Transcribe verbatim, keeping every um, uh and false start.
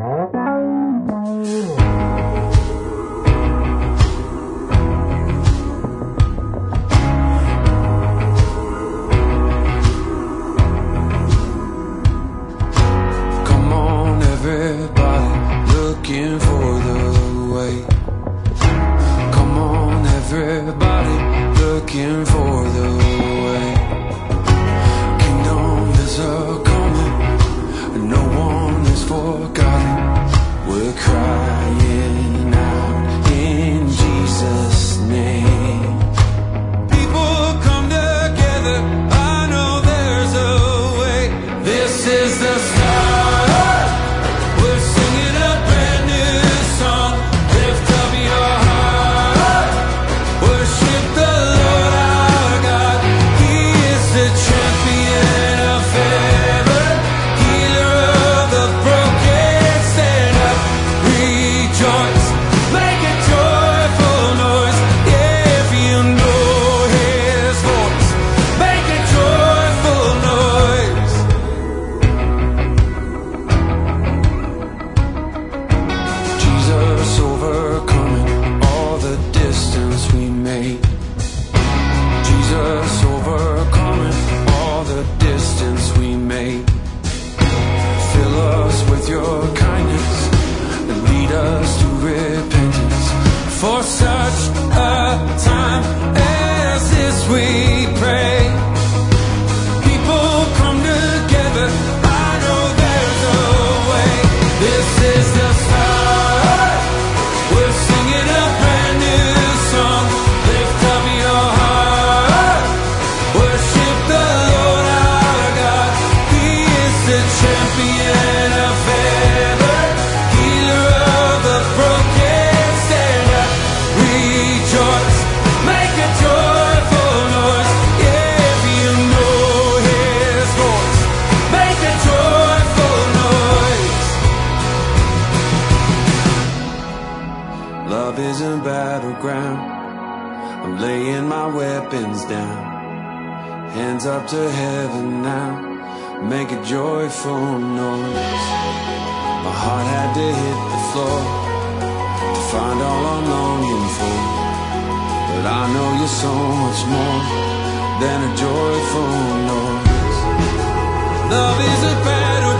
Looking for the way. Come on, everybody, looking for the way. Kingdom is a coming, and no one is forgotten. We're crying out in Jesus' name. People come together, I know there's a way. This is the start. Jesus overcoming all the distance we made. Fill us with your kindness and lead us to repentance. For such a time as this we pray. People come together, I know there's a way. This is the start. We're singing a brand new song. Lift up your heart. Worship the Lord our God. He is the champion of ever, healer of the broken. Stand up, rejoice, make a joyful noise. Yeah, if you know His voice, make a joyful noise. Love is a battleground. I'm laying my weapons down. Hands up to heaven now, make a joyful noise. My heart had to hit the floor to find all I'm longing for. But I know you're so much more than a joyful noise. Love is a battle.